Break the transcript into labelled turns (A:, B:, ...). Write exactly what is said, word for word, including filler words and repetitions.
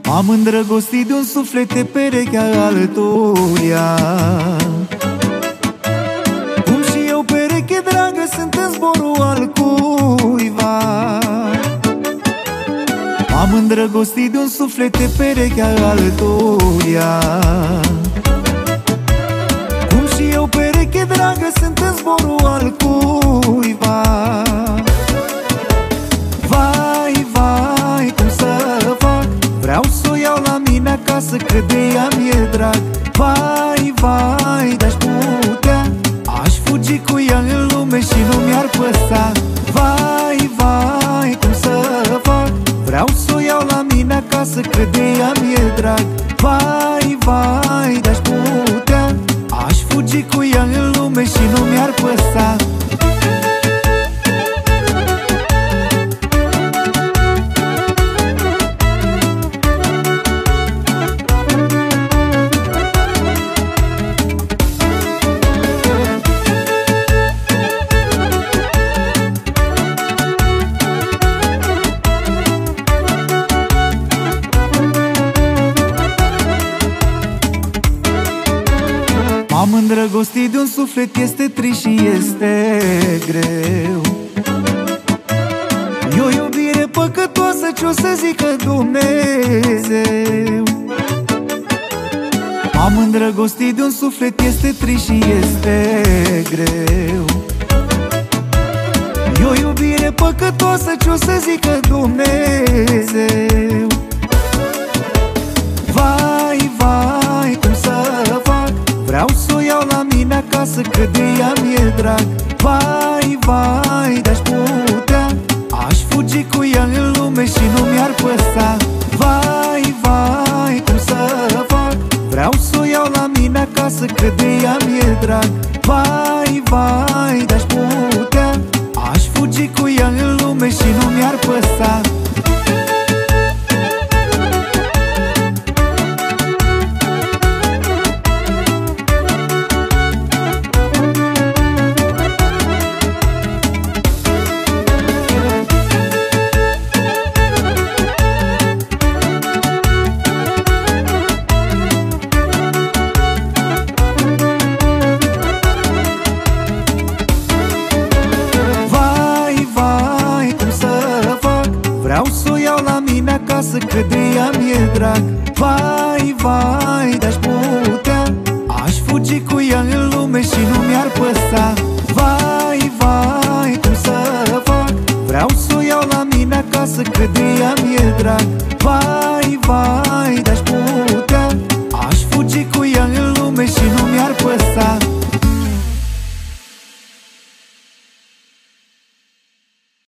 A: M-am îndrăgostit de un suflet de perechea altuia. Cum și eu, pereche dragă, sunt în zborul al cuiva. M-am îndrăgostit de un suflet de perechea altuia. Cum și eu, pereche dragă, sunt în zborul al cuiva. Vai, vai, cum să fac? Vreau să o iau la mine acasă, că de ea mi-e drag. Vai, vai, de-aș putea, aș fugi cu ea în lume și nu mi-ar păsa. Vai, vai, cum să fac? Vreau să o iau la mine acasă, că de ea mi-e drag. Vai, vai, de-aș putea, aș fugi cu ea în lume și nu mi-ar păsa. M-am îndrăgostit de un suflet, este trist și este greu. E o iubire păcătoasă, ce-o să zică Dumnezeu. M-am îndrăgostit de un suflet, este trist și este greu. E o iubire păcătoasă, ce-o să zică Dumnezeu. Vai, vai, cum să fac? Vreau să o iau la mine acasă, că de ea mi-e drag. Vai, vai, de-aș putea, aș fugi cu ea în lume și nu mi-ar păsa. Vai, vai, cum să fac? Vreau să o iau la mine acasă, că de ea mi-e drag. Vai, vai, de-aș putea, aș fugi cu ea în lume și nu mi-ar păsa. Vreau să o iau la mine acasă, că de ea mi-e drag. Vai, vai, de-aș putea, aș fugi cu ea în lume și nu mi-ar păsa. Vai, vai, cum să fac? Vreau să o iau la mine acasă, că de ea mi-e drag. Vai,